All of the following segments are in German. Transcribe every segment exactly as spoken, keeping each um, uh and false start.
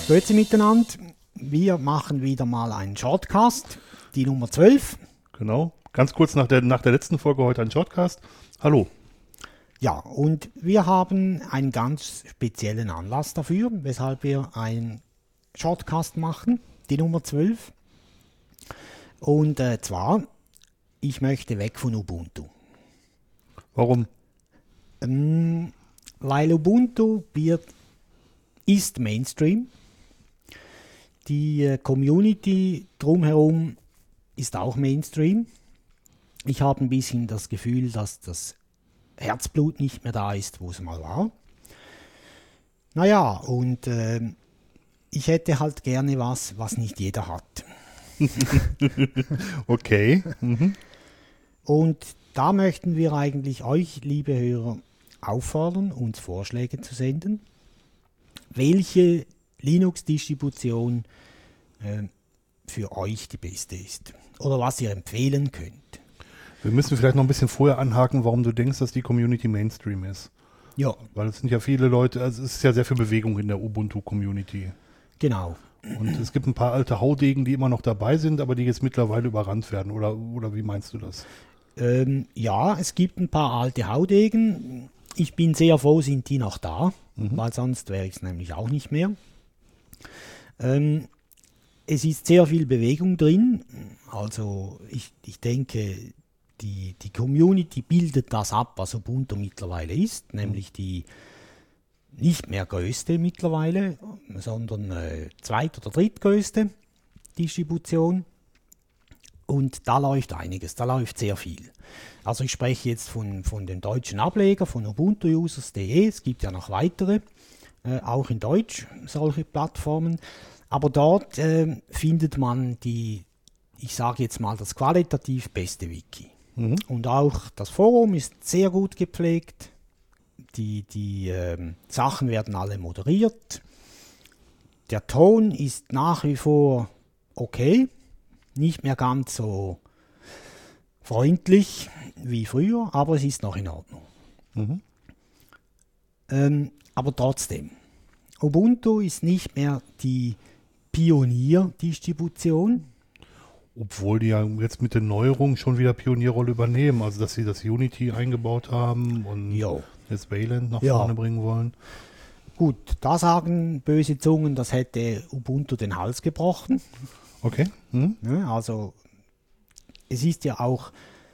Grüezi miteinander. Wir machen wieder mal einen Shortcast, die Nummer zwölf. Genau. Ganz kurz nach der, nach der letzten Folge heute ein Shortcast. Hallo. Ja, und wir haben einen ganz speziellen Anlass dafür, weshalb wir einen Shortcast machen, die Nummer zwölf. Und äh, zwar, ich möchte weg von Ubuntu. Warum? Ähm, weil Ubuntu wird, ist Mainstream. Die äh, Community drumherum ist auch Mainstream. Ich habe ein bisschen das Gefühl, dass das Herzblut nicht mehr da ist, wo es mal war. Naja, und äh, ich hätte halt gerne was, was nicht jeder hat. Okay. Mhm. Und da möchten wir eigentlich euch, liebe Hörer, auffordern, uns Vorschläge zu senden, welche Linux-Distribution äh, für euch die beste ist oder was ihr empfehlen könnt. Wir müssen vielleicht noch ein bisschen vorher anhaken, warum du denkst, dass die Community Mainstream ist. Ja, Weil es sind ja viele Leute, also es ist ja sehr viel Bewegung in der Ubuntu-Community. genau. Und es gibt ein paar alte Haudegen, die immer noch dabei sind, aber die jetzt mittlerweile überrannt werden. Oder, oder wie meinst du das? Ähm, ja, es gibt ein paar alte Haudegen. Ich bin sehr froh, sind die noch da, Mhm. weil sonst wäre ich es nämlich auch nicht mehr. Ähm, es ist sehr viel Bewegung drin. Also ich, ich denke, die, die Community bildet das ab, was Ubuntu mittlerweile ist, nämlich die nicht mehr größte mittlerweile, sondern äh, zweit- oder drittgrößte Distribution. Und da läuft einiges, da läuft sehr viel. Also ich spreche jetzt von, von dem deutschen Ableger, von ubuntu users punkt de. Es gibt ja noch weitere, äh, auch in Deutsch, solche Plattformen. Aber dort äh, findet man die, ich sage jetzt mal, das qualitativ beste Wiki. Mhm. Und auch das Forum ist sehr gut gepflegt. Die, die ähm, Sachen werden alle moderiert. Der Ton ist nach wie vor okay. Nicht mehr ganz so freundlich wie früher, aber es ist noch in Ordnung. Mhm. Ähm, aber trotzdem, Ubuntu ist nicht mehr die Pionier-Distribution. Obwohl die ja jetzt mit den Neuerungen schon wieder Pionierrolle übernehmen. Also dass sie das Unity eingebaut haben und Ja. jetzt Wayland nach Ja. vorne bringen wollen. Gut, da sagen böse Zungen, das hätte Ubuntu den Hals gebrochen. Okay. Mhm. Ja, also es ist ja auch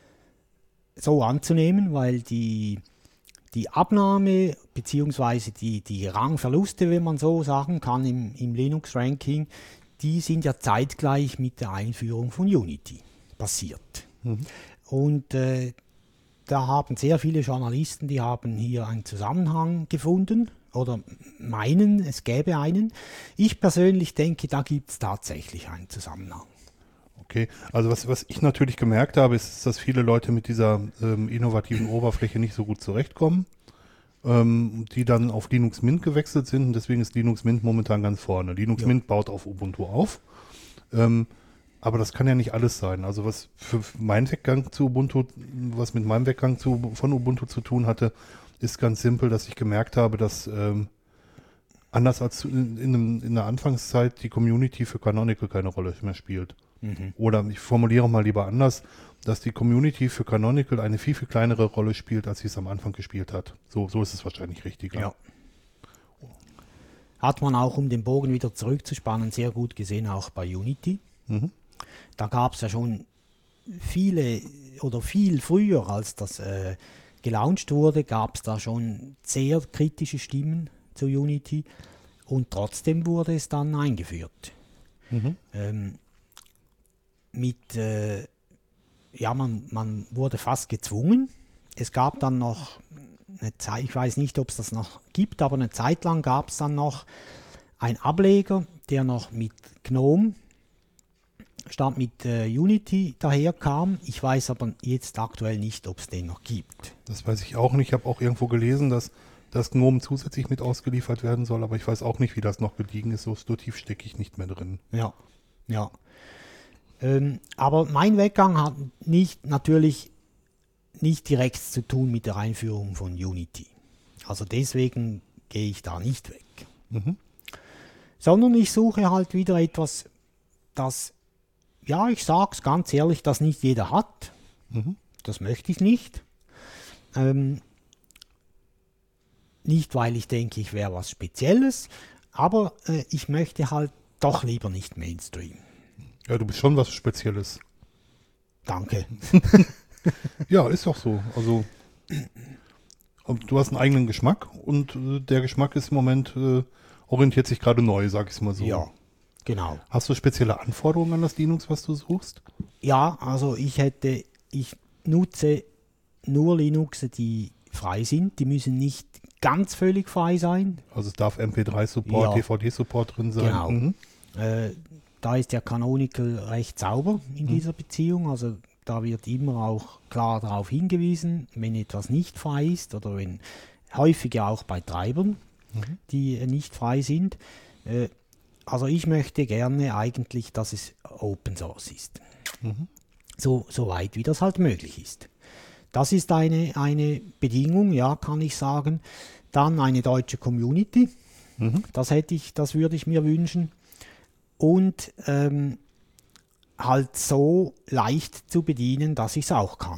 so anzunehmen, weil die, die Abnahme bzw. die, die Rangverluste, wenn man so sagen kann, im, im Linux-Ranking, die sind ja zeitgleich mit der Einführung von Unity passiert. Mhm. Und äh, da haben sehr viele Journalisten, die haben hier einen Zusammenhang gefunden oder meinen, es gäbe einen. Ich persönlich denke, da gibt es tatsächlich einen Zusammenhang. Okay, also was, was ich natürlich gemerkt habe, ist, dass viele Leute mit dieser ähm, innovativen Oberfläche nicht so gut zurechtkommen, ähm, die dann auf Linux Mint gewechselt sind und deswegen ist Linux Mint momentan ganz vorne. Linux Ja. Mint baut auf Ubuntu auf, ähm, aber das kann ja nicht alles sein. Also was für meinen Weggang zu Ubuntu, was mit meinem Weggang zu, von Ubuntu zu tun hatte, ist ganz simpel, dass ich gemerkt habe, dass ähm, anders als in, in, einem- in der Anfangszeit die Community für Canonical keine Rolle mehr spielt. Mhm. Oder ich formuliere mal lieber anders, dass die Community für Canonical eine viel, viel kleinere Rolle spielt, als sie es am Anfang gespielt hat. So, so ist es wahrscheinlich richtiger. Ja. Hat man auch, um den Bogen wieder zurückzuspannen, sehr gut gesehen, auch bei Unity. Mhm. Da gab es ja schon viele oder viel früher, als das äh, gelauncht wurde, gab es da schon sehr kritische Stimmen zu Unity und trotzdem wurde es dann eingeführt. Mhm. Ähm, mit, äh, ja, man, man wurde fast gezwungen. Es gab dann noch eine Zeit, ich weiß nicht, ob es das noch gibt, aber eine Zeit lang gab es dann noch einen Ableger, der noch mit GNOME statt mit äh, Unity daherkam. Ich weiß aber jetzt aktuell nicht, ob es den noch gibt. Das weiß ich auch nicht. Ich habe auch irgendwo gelesen, dass das GNOME zusätzlich mit ausgeliefert werden soll, aber ich weiß auch nicht, wie das noch gediegen ist. So, so tief stecke ich nicht mehr drin. Ja, ja. Ähm, aber mein Weggang hat nicht, natürlich nicht direkt zu tun mit der Einführung von Unity. Also deswegen gehe ich da nicht weg. Mhm. sondern ich suche halt wieder etwas, das, ja, ich sag's ganz ehrlich, das nicht jeder hat. Mhm. Das möchte ich nicht. Ähm, nicht, weil ich denke, ich wäre was Spezielles, aber äh, ich möchte halt doch lieber nicht Mainstream. Ja, du bist schon was Spezielles. Danke. Ja, ist doch so. Also du hast einen eigenen Geschmack und äh, der Geschmack ist im Moment, äh, orientiert sich gerade neu, sag ich mal so. Ja, genau. Hast du spezielle Anforderungen an das Linux, was du suchst? Ja, also ich hätte, ich nutze nur Linux, die frei sind. Die müssen nicht ganz völlig frei sein. Also es darf M P drei Support, Ja. D V D-Support drin sein. Genau. Mhm. Äh, da ist ja Canonical recht sauber in dieser Beziehung. Also da wird immer auch klar darauf hingewiesen, wenn etwas nicht frei ist oder wenn häufig ja auch bei Treibern, Mhm. die äh, nicht frei sind. Äh, also ich möchte gerne eigentlich, dass es Open Source ist. Mhm. So, so weit wie das halt möglich ist. Das ist eine, eine Bedingung, ja, kann ich sagen. Dann eine deutsche Community. Mhm. Das hätte ich, das würde ich mir wünschen. Und ähm, halt so leicht zu bedienen, dass ich es auch kann.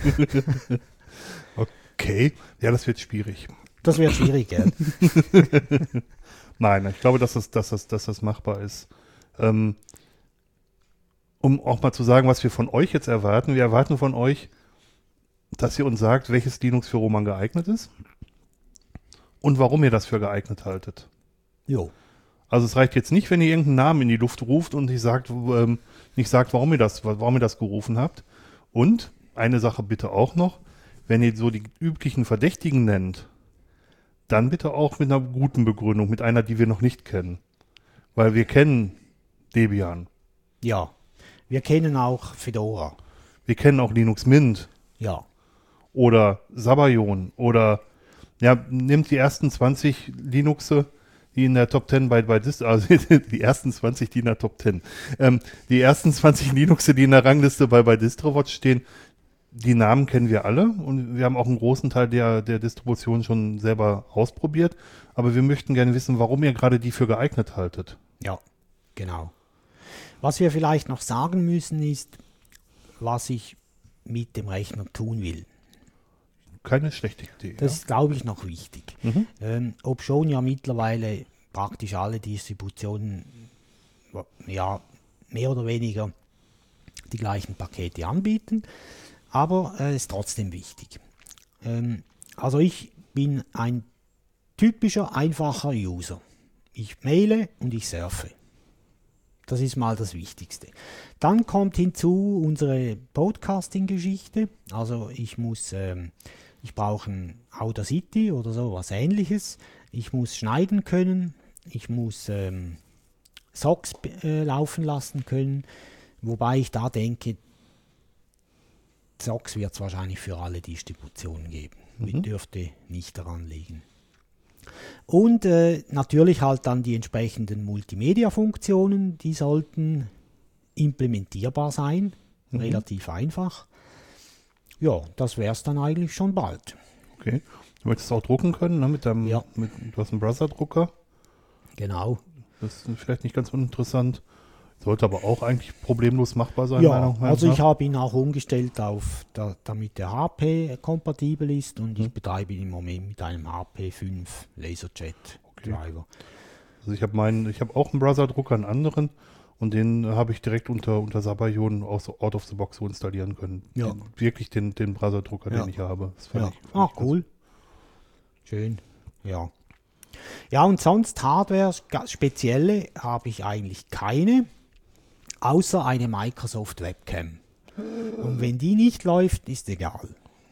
Okay, ja, das wird schwierig. Das wäre schwierig, gell? Nein, ich glaube, dass das, dass das, dass das machbar ist. Ähm, um auch mal zu sagen, was wir von euch jetzt erwarten. Wir erwarten von euch, dass ihr uns sagt, welches Linux für Roman geeignet ist und warum ihr das für geeignet haltet. Jo. Also es reicht jetzt nicht, wenn ihr irgendeinen Namen in die Luft ruft und nicht sagt, ähm, nicht sagt, warum ihr das, warum ihr das gerufen habt. Und eine Sache bitte auch noch, wenn ihr so die üblichen Verdächtigen nennt, dann bitte auch mit einer guten Begründung, mit einer, die wir noch nicht kennen. Weil wir kennen Debian, Ja. Wir kennen auch Fedora. wir kennen auch Linux Mint Ja. oder Sabayon oder, ja, nehmt die ersten zwanzig Linuxe, die in der Top zehn bei, bei Dist, also die ersten zwanzig, die in der Top zehn, ähm, die ersten zwanzig Linuxe, die in der Rangliste bei, bei DistroWatch stehen, die Namen kennen wir alle und wir haben auch einen großen Teil der, der Distribution schon selber ausprobiert, aber wir möchten gerne wissen, warum ihr gerade die für geeignet haltet. Ja, genau. Was wir vielleicht noch sagen müssen ist, was ich mit dem Rechner tun will. Keine schlechte Idee. Das ja. ist, glaube ich, noch wichtig. Mhm. Ähm, ob schon ja mittlerweile praktisch alle Distributionen ja, mehr oder weniger die gleichen Pakete anbieten, aber es äh, ist trotzdem wichtig. Ähm, also ich bin ein typischer, einfacher User. Ich maile und ich surfe. Das ist mal das Wichtigste. Dann kommt hinzu unsere Podcasting-Geschichte. Also ich muss, ähm, ich brauche ein Audacity oder so was Ähnliches. Ich muss schneiden können. Ich muss ähm, Socks äh, laufen lassen können. Wobei ich da denke, Socks wird es wahrscheinlich für alle Distributionen geben. Mhm. Dürfte nicht daran liegen. Und äh, natürlich halt dann die entsprechenden Multimedia-Funktionen, die sollten implementierbar sein, Mhm. relativ einfach. Ja, das wäre es dann eigentlich schon bald. Okay. Du möchtest auch drucken können, ne? Mit deinem, Ja. mit, du hast einen Browser-Drucker. Genau. Das ist vielleicht nicht ganz uninteressant. Sollte aber auch eigentlich problemlos machbar sein. Ja, meiner Meinung also ich nach. habe ihn auch umgestellt auf, da, damit der H P kompatibel ist und ich Mhm. betreibe ihn im Moment mit einem H P fünf Laserjet Driver. Also ich habe meinen, ich habe auch einen Browser-Drucker, einen anderen, und den habe ich direkt unter, unter Sabayon aus out of the box so installieren können. Ja. Den, wirklich den, den Browser-Drucker, Ja. den ich habe. Das fand Ja. ich, fand Ah, ich ganz- cool. Schön. Ja. Ja, und sonst Hardware, ga- spezielle habe ich eigentlich keine, außer eine Microsoft Webcam. Und wenn die nicht läuft, ist egal.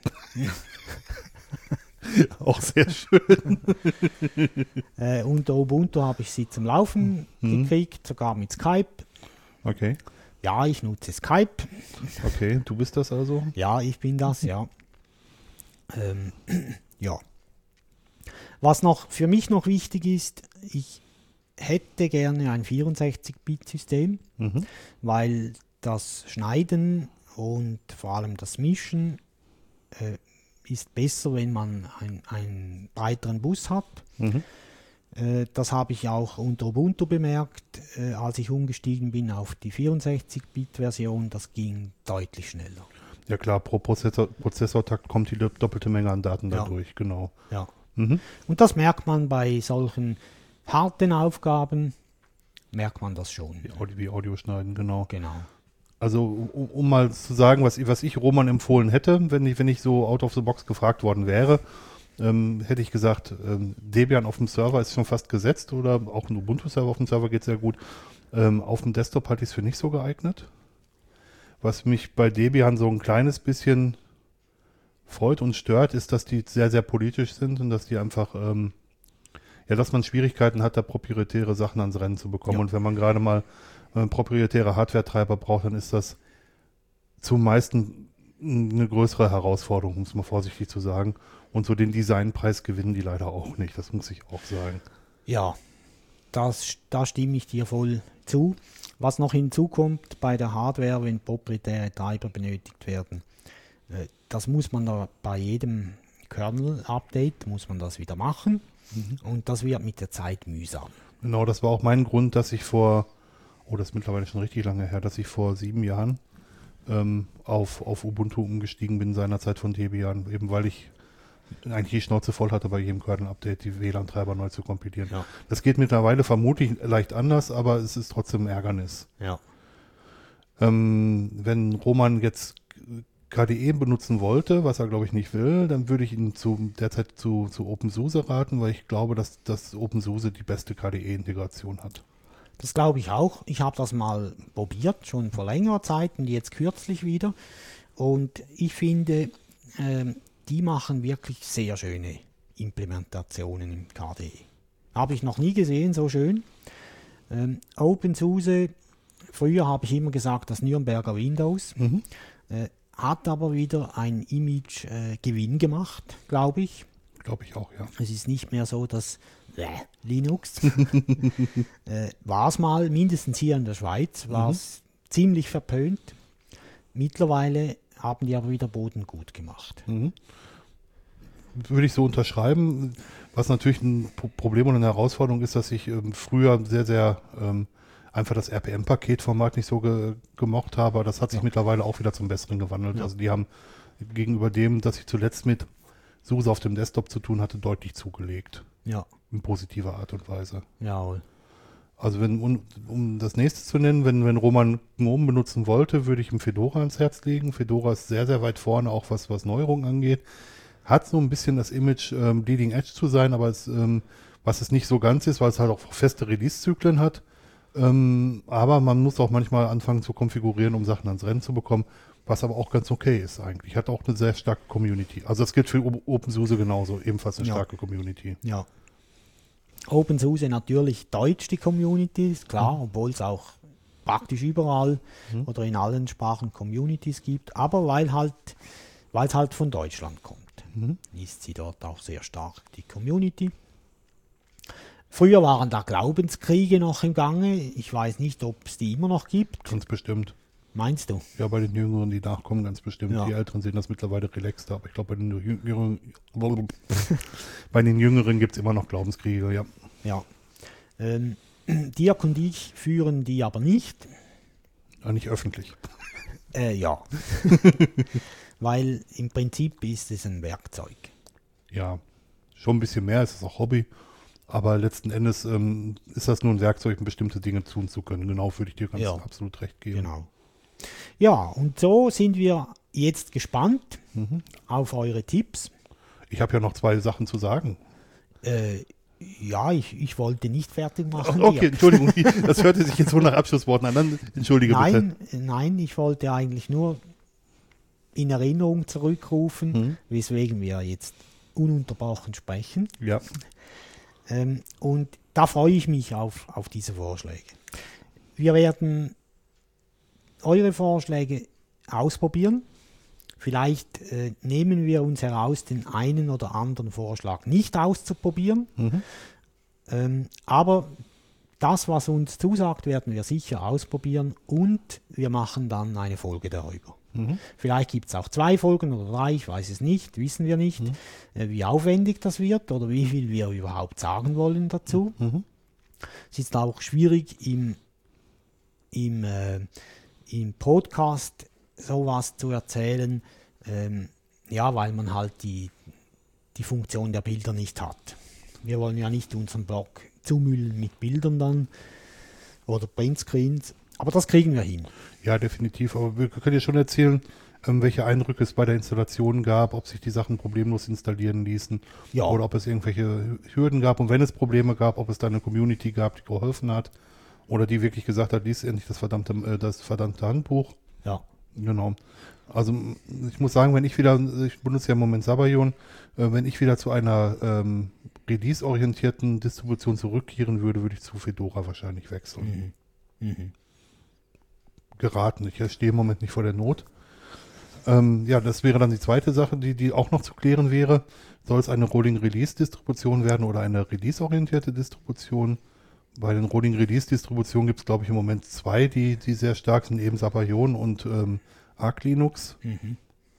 Auch sehr schön. Äh, unter Ubuntu habe ich sie zum Laufen Mhm. gekriegt, sogar mit Skype. Okay, Ja, ich nutze Skype. okay, du bist das also. Ja, ich bin das, ja. Ähm, ja. Was noch für mich noch wichtig ist, ich hätte gerne ein vierundsechzig-Bit-System, Mhm. weil das Schneiden und vor allem das Mischen äh, ist besser, wenn man ein, einen breiteren Bus hat. Mhm. Äh, das habe ich auch unter Ubuntu bemerkt, äh, als ich umgestiegen bin auf die vierundsechzig-Bit-Version. Das ging deutlich schneller. Ja klar, pro Prozessor, Prozessortakt kommt die doppelte Menge an Daten Ja. dadurch, genau. Ja. Mhm. Und das merkt man bei solchen harten Aufgaben, merkt man das schon. Wie Audio, wie Audio schneiden, genau. Genau. Also um, um mal zu sagen, was, was ich Roman empfohlen hätte, wenn ich, wenn ich so out of the box gefragt worden wäre, ähm, hätte ich gesagt, ähm, Debian auf dem Server ist schon fast gesetzt oder auch ein Ubuntu-Server auf dem Server geht sehr gut. Ähm, auf dem Desktop halte ich es für nicht so geeignet. Was mich bei Debian so ein kleines bisschen freut und stört, ist, dass die sehr, sehr politisch sind und dass die einfach, ähm, ja, dass man Schwierigkeiten hat, da proprietäre Sachen ans Rennen zu bekommen. Ja. Und wenn man gerade mal äh, proprietäre Hardware-Treiber braucht, dann ist das zum meisten eine größere Herausforderung, um es mal vorsichtig zu sagen. Und so den Designpreis gewinnen die leider auch nicht, das muss ich auch sagen. Ja, das, da stimme ich dir voll zu. Was noch hinzukommt bei der Hardware, wenn proprietäre Treiber benötigt werden, äh, das muss man da bei jedem Kernel-Update, muss man das wieder machen. Mhm. Und das wird mit der Zeit mühsam. Genau, das war auch mein Grund, dass ich vor, oh, das ist mittlerweile schon richtig lange her, dass ich vor sieben Jahren ähm, auf, auf Ubuntu umgestiegen bin seinerzeit von Debian, eben weil ich eigentlich die Schnauze voll hatte, bei jedem Kernel-Update die W L A N-Treiber neu zu kompilieren. Ja. Das geht mittlerweile vermutlich leicht anders, aber es ist trotzdem ein Ärgernis. Ja. Ähm, wenn Roman jetzt K D E benutzen wollte, was er glaube ich nicht will, dann würde ich ihn zu, derzeit zu, zu OpenSUSE raten, weil ich glaube, dass, dass OpenSUSE die beste K D E-Integration hat. Das glaube ich auch. Ich habe das mal probiert, schon vor längerer Zeit und jetzt kürzlich wieder. Und ich finde, ähm, die machen wirklich sehr schöne Implementationen im K D E. Habe ich noch nie gesehen, so schön. Ähm, OpenSUSE, früher habe ich immer gesagt, das Nürnberger Windows, Mhm. äh, hat aber wieder ein Image-Gewinn äh, gemacht, glaube ich. Glaube ich auch, ja. Es ist nicht mehr so, dass äh, Linux äh, war es mal, mindestens hier in der Schweiz, war es mhm. ziemlich verpönt. Mittlerweile haben die aber wieder Boden gut gemacht. Mhm. Würde ich so unterschreiben. Was natürlich ein Problem und eine Herausforderung ist, dass ich ähm, früher sehr, sehr ähm, einfach das R P M-Paketformat nicht so ge gemocht habe. Das hat sich ja. mittlerweile auch wieder zum Besseren gewandelt. Ja. Also die haben gegenüber dem, dass ich zuletzt mit SUSE auf dem Desktop zu tun hatte, deutlich zugelegt. Ja. In positiver Art und Weise. Jawohl. Also wenn, um, um das nächste zu nennen, wenn, wenn Roman GNOME benutzen wollte, würde ich ihm Fedora ans Herz legen. Fedora ist sehr, sehr weit vorne, auch was, was Neuerungen angeht. Hat so ein bisschen das Image, ähm, Bleeding Edge zu sein, aber es, ähm, was es nicht so ganz ist, weil es halt auch feste Release-Zyklen hat. Ähm, aber man muss auch manchmal anfangen zu konfigurieren, um Sachen ans Rennen zu bekommen, was aber auch ganz okay ist eigentlich. Hat auch eine sehr starke Community. Also das gilt für OpenSUSE genauso, ebenfalls eine ja. starke Community. Ja. OpenSUSE natürlich Deutsch, die Community, ist klar, mhm. obwohl es auch praktisch überall mhm. oder in allen Sprachen Communities gibt, aber weil halt, weil es halt von Deutschland kommt, mhm. ist sie dort auch sehr stark, die Community. Früher waren da Glaubenskriege noch im Gange. Ich weiß nicht, ob es die immer noch gibt. Ganz bestimmt. Meinst du? Ja, bei den Jüngeren, die nachkommen, ganz bestimmt. Ja. Die Älteren sehen das mittlerweile relaxter, aber ich glaube, bei den Jüngeren, bei den Jüngeren gibt es immer noch Glaubenskriege, ja. Ja. Ähm, Dirk und ich führen die aber nicht. Ja, nicht öffentlich. Äh, ja. Weil im Prinzip ist es ein Werkzeug. Ja, schon ein bisschen mehr, es ist auch Hobby. Aber letzten Endes ähm, ist das nur ein Werkzeug, um bestimmte Dinge tun zu können. Genau, würde ich dir ganz ja. absolut recht geben. Genau. Ja, und so sind wir jetzt gespannt mhm. auf eure Tipps. Ich habe ja noch zwei Sachen zu sagen. Äh, ja, ich, ich wollte nicht fertig machen. Okay, hier. Entschuldigung, das hörte sich jetzt so nach Abschlussworten an. Dann entschuldige nein, bitte. Nein, ich wollte eigentlich nur in Erinnerung zurückrufen, mhm. weswegen wir jetzt ununterbrochen sprechen. Ja. Ähm, und da freue ich mich auf, auf diese Vorschläge. Wir werden eure Vorschläge ausprobieren. Vielleicht äh, nehmen wir uns heraus, den einen oder anderen Vorschlag nicht auszuprobieren. Mhm. Ähm, aber das, was uns zusagt, werden wir sicher ausprobieren und wir machen dann eine Folge darüber. Mhm. Vielleicht gibt es auch zwei Folgen oder drei, ich weiß es nicht, wissen wir nicht, mhm. äh, wie aufwendig das wird oder wie viel wir überhaupt sagen wollen dazu. Mhm. Es ist auch schwierig im, im, äh, im Podcast sowas zu erzählen, ähm, ja, weil man halt die, die Funktion der Bilder nicht hat. Wir wollen ja nicht unseren Blog zumüllen mit Bildern dann oder Printscreens, aber das kriegen wir hin. Ja, definitiv. Aber wir können ja schon erzählen, ähm, welche Eindrücke es bei der Installation gab, ob sich die Sachen problemlos installieren ließen ja. oder ob es irgendwelche Hürden gab und wenn es Probleme gab, ob es da eine Community gab, die geholfen hat oder die wirklich gesagt hat, lies endlich das verdammte, äh, das verdammte Handbuch. Ja. Genau. Also ich muss sagen, wenn ich wieder, ich benutze ja im Moment Sabayon, äh, wenn ich wieder zu einer ähm, release-orientierten Distribution zurückkehren würde, würde ich zu Fedora wahrscheinlich wechseln. Mhm. Mhm. Geraten. Ich stehe im Moment nicht vor der Not. Ähm, ja, das wäre dann die zweite Sache, die, die auch noch zu klären wäre. Soll es eine Rolling-Release-Distribution werden oder eine release-orientierte Distribution? Bei den Rolling-Release-Distributionen gibt es, glaube ich, im Moment zwei, die, die sehr stark sind, eben Sabayon und ähm, Arch Linux. Mhm.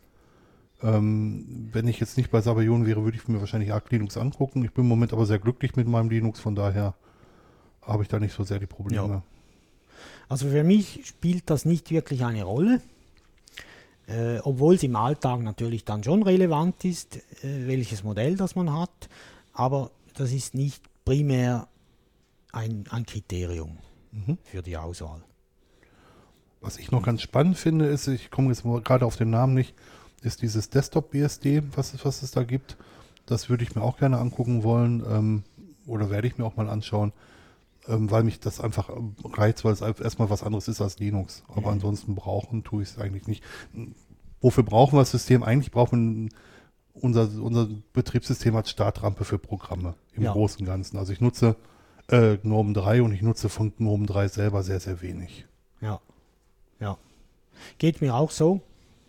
Ähm, wenn ich jetzt nicht bei Sabayon wäre, würde ich mir wahrscheinlich Arch Linux angucken. Ich bin im Moment aber sehr glücklich mit meinem Linux, von daher habe ich da nicht so sehr die Probleme. Ja. Also für mich spielt das nicht wirklich eine Rolle, äh, obwohl es im Alltag natürlich dann schon relevant ist, äh, welches Modell das man hat, aber das ist nicht primär ein, ein Kriterium mhm. für die Auswahl. Was ich noch ganz spannend finde, ist, ich komme jetzt gerade auf den Namen nicht, ist dieses Desktop-B S D, was es, was es da gibt. Das würde ich mir auch gerne angucken wollen ähm, oder werde ich mir auch mal anschauen. Ähm, weil mich das einfach reizt, weil es erstmal was anderes ist als Linux. Aber mhm. ansonsten brauchen tue ich es eigentlich nicht. Wofür brauchen wir das System? Eigentlich brauchen wir unser, unser Betriebssystem als Startrampe für Programme im ja. Großen und Ganzen. Also ich nutze äh, GNOME drei und ich nutze von GNOME drei selber sehr, sehr wenig. Ja, ja. Geht mir auch so.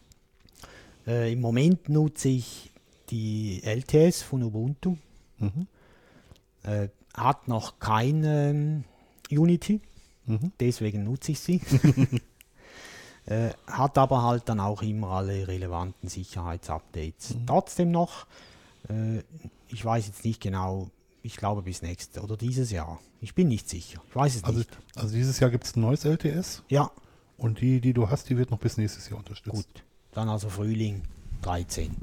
Äh, im Moment nutze ich die L T S von Ubuntu. Mhm. Äh, hat noch kein ähm, Unity, mhm. deswegen nutze ich sie. äh, hat aber halt dann auch immer alle relevanten Sicherheitsupdates. Mhm. Trotzdem noch, äh, ich weiß jetzt nicht genau, ich glaube bis nächstes oder dieses Jahr. Ich bin nicht sicher, ich weiß es also, nicht. Also dieses Jahr gibt es ein neues L T S? Ja. Und die, die du hast, die wird noch bis nächstes Jahr unterstützt? Gut, dann also Frühling dreizehn.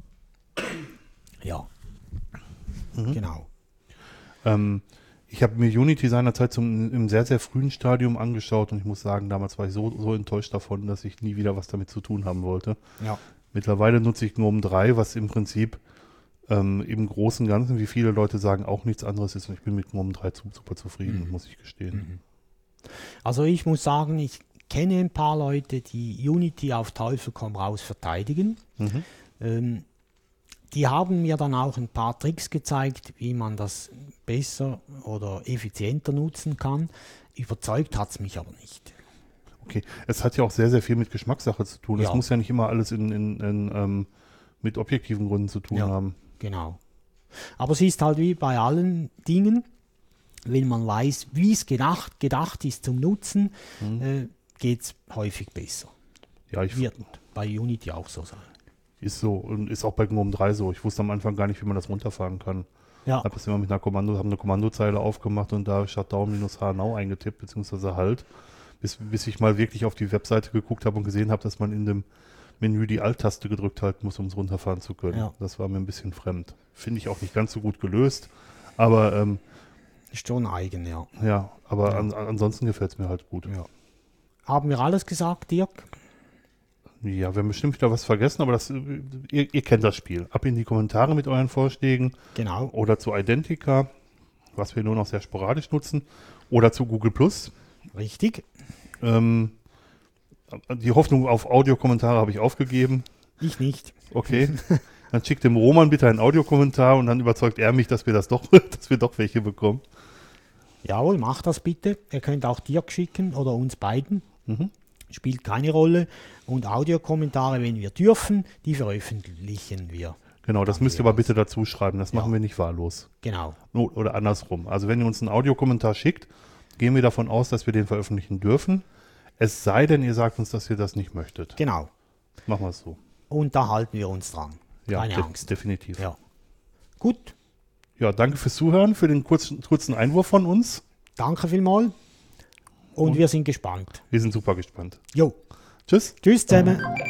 Ja, mhm. genau. Ähm, Ich habe mir Unity seinerzeit zum, im sehr, sehr frühen Stadium angeschaut und ich muss sagen, damals war ich so, so enttäuscht davon, dass ich nie wieder was damit zu tun haben wollte. Ja. Mittlerweile nutze ich GNOME drei, was im Prinzip ähm, im Großen und Ganzen, wie viele Leute sagen, auch nichts anderes ist und ich bin mit GNOME drei super zufrieden, mhm. muss ich gestehen. Mhm. Also ich muss sagen, ich kenne ein paar Leute, die Unity auf Teufel komm raus verteidigen. Mhm. Ähm, Die haben mir dann auch ein paar Tricks gezeigt, wie man das besser oder effizienter nutzen kann. Überzeugt hat es mich aber nicht. Okay, es hat ja auch sehr, sehr viel mit Geschmackssache zu tun. Es ja. muss ja nicht immer alles in, in, in, ähm, mit objektiven Gründen zu tun ja, haben. Genau. Aber es ist halt wie bei allen Dingen, wenn man weiß, wie es gedacht, gedacht ist zum Nutzen, mhm. äh, geht es häufig besser. Ja, ich Wird bei Unity auch so sein. Ist so und ist auch bei GNOME drei so. Ich wusste am Anfang gar nicht, wie man das runterfahren kann. Ja. Habe es immer mit einer Kommando, habe eine Kommandozeile aufgemacht und da Shutdown-H-Now eingetippt, beziehungsweise halt, bis, bis ich mal wirklich auf die Webseite geguckt habe und gesehen habe, dass man in dem Menü die Alt-Taste gedrückt halten muss, um es runterfahren zu können. Ja. Das war mir ein bisschen fremd. Finde ich auch nicht ganz so gut gelöst, aber ähm, ist schon eigen, ja. Ja, aber ja. An, ansonsten gefällt es mir halt gut. Ja. Haben wir alles gesagt, Dirk? Ja, wir haben bestimmt wieder was vergessen, aber das, ihr, ihr kennt das Spiel. Ab in die Kommentare mit euren Vorschlägen. Genau. Oder zu Identica, was wir nur noch sehr sporadisch nutzen. Oder zu Google Plus. Richtig. Ähm, die Hoffnung auf Audiokommentare habe ich aufgegeben. Ich nicht. Okay. Dann schickt dem Roman bitte einen Audiokommentar und dann überzeugt er mich, dass wir das doch, dass wir doch welche bekommen. Jawohl, macht das bitte. Ihr könnt auch Dirk schicken oder uns beiden. Mhm. Spielt keine Rolle. Und Audiokommentare, wenn wir dürfen, die veröffentlichen wir. Genau, das müsst ihr aber bitte dazu schreiben. Das ja. machen wir nicht wahllos. Genau. Oder andersrum. Also wenn ihr uns einen Audiokommentar schickt, gehen wir davon aus, dass wir den veröffentlichen dürfen. Es sei denn, ihr sagt uns, dass ihr das nicht möchtet. Genau. Machen wir es so. Und da halten wir uns dran. Ja, Keine de Angst. definitiv. Ja. Gut, Ja, danke fürs Zuhören, für den kurzen, kurzen Einwurf von uns. danke vielmals. Und, Und wir sind gespannt. Wir sind super gespannt. Jo, Tschüss. tschüss zusammen.